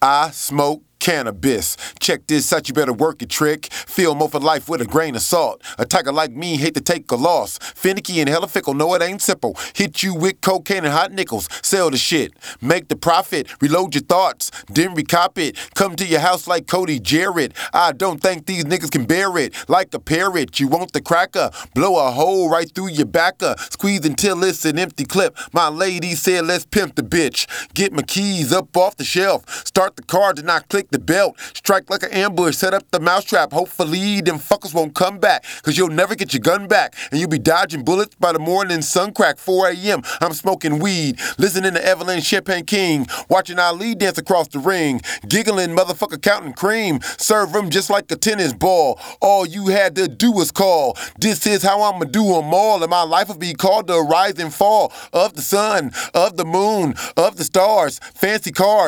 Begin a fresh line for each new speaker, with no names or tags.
I smoke cannabis. Check this out, you better work it, trick. Feel more for life with a grain of salt. A tiger like me hate to take a loss. Finicky and hella fickle, no it ain't simple. Hit you with cocaine and hot nickels. Sell the shit. Make the profit. Reload your thoughts. Then recop it. Come to your house like Cody Jarrett. I don't think these niggas can bear it. Like a parrot, you want the cracker. Blow a hole right through your backer. Squeeze until it's an empty clip. My lady said let's pimp the bitch. Get my keys up off the shelf. Start the car, then I click the belt. Strike like an ambush, set up the mousetrap. Hopefully them fuckers won't come back, cause you'll never get your gun back. And you'll be dodging bullets by the morning sun crack. 4 a.m. I'm smoking weed, listening to Evelyn Champagne King, watching Ali dance across the ring, giggling motherfucker counting cream. Serve them just like a tennis ball. All you had to do was call. This is how I'ma do them all. And my life will be called the rise and fall of the sun, of the moon, of the stars. Fancy cars.